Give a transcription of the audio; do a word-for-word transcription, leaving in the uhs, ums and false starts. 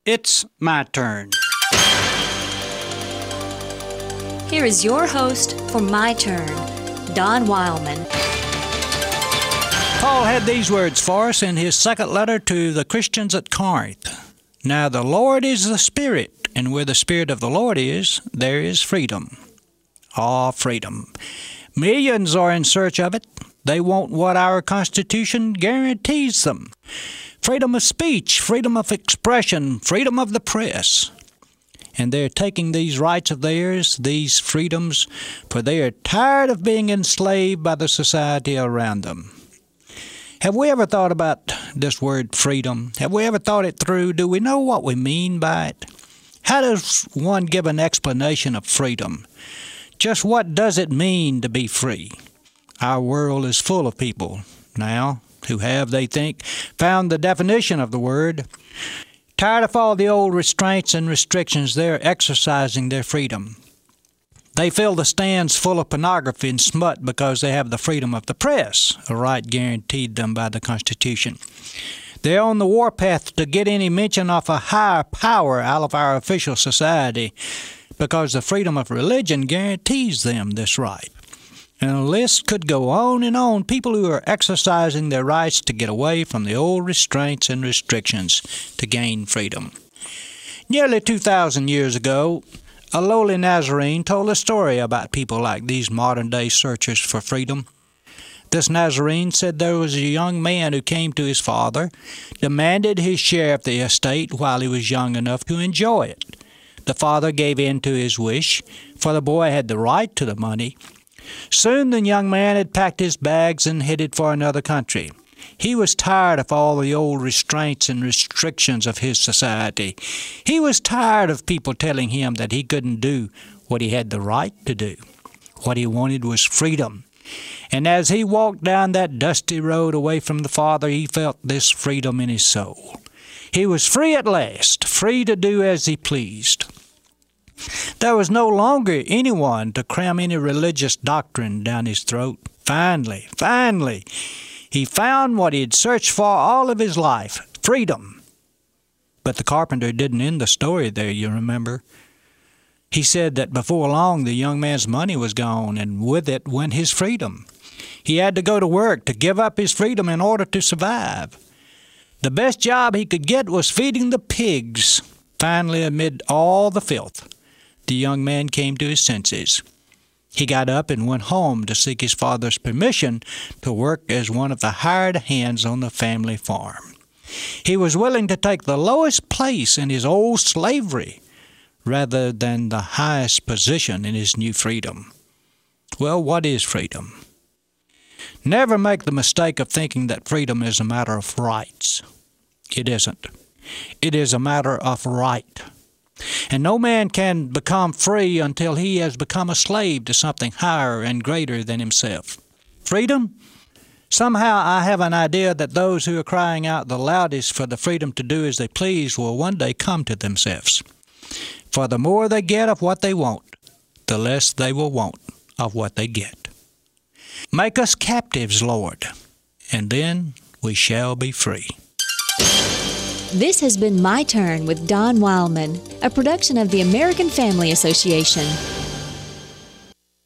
It's my turn. Here is your host for My Turn, Don Wildman. Paul had these words for us in his second letter to the Christians at Corinth. Now the Lord is the Spirit, and where the Spirit of the Lord is, there is freedom. Ah, freedom. Millions are in search of it. They want what our Constitution guarantees them. Freedom of speech, freedom of expression, freedom of the press. And they're taking these rights of theirs, these freedoms, for they are tired of being enslaved by the society around them. Have we ever thought about this word freedom? Have we ever thought it through? Do we know what we mean by it? How does one give an explanation of freedom? Just what does it mean to be free? Our world is full of people now who have, they think, found the definition of the word. Tired of all the old restraints and restrictions, they're exercising their freedom. They fill the stands full of pornography and smut because they have the freedom of the press, a right guaranteed them by the Constitution. They're on the warpath to get any mention of a higher power out of our official society because the freedom of religion guarantees them this right. And the list could go on and on. People who are exercising their rights to get away from the old restraints and restrictions to gain freedom. Nearly two thousand years ago, a lowly Nazarene told a story about people like these modern-day searchers for freedom. This Nazarene said there was a young man who came to his father, demanded his share of the estate while he was young enough to enjoy it. The father gave in to his wish, for the boy had the right to the money. Soon the young man had packed his bags and headed for another country. He was tired of all the old restraints and restrictions of his society. He was tired of people telling him that he couldn't do what he had the right to do. What he wanted was freedom. And as he walked down that dusty road away from the Father, he felt this freedom in his soul. He was free at last, free to do as he pleased. There was no longer anyone to cram any religious doctrine down his throat. Finally, finally, he found what he had searched for all of his life, freedom. But the carpenter didn't end the story there, you remember. He said that before long the young man's money was gone, and with it went his freedom. He had to go to work to give up his freedom in order to survive. The best job he could get was feeding the pigs. Finally, amid all the filth, the young man came to his senses. He got up and went home to seek his father's permission to work as one of the hired hands on the family farm. He was willing to take the lowest place in his old slavery rather than the highest position in his new freedom. Well, what is freedom? Never make the mistake of thinking that freedom is a matter of rights. It isn't. It is a matter of right. And no man can become free until he has become a slave to something higher and greater than himself. Freedom? Somehow I have an idea that those who are crying out the loudest for the freedom to do as they please will one day come to themselves. For the more they get of what they want, the less they will want of what they get. Make us captives, Lord, and then we shall be free. This has been My Turn with Don Wildman, a production of the American Family Association.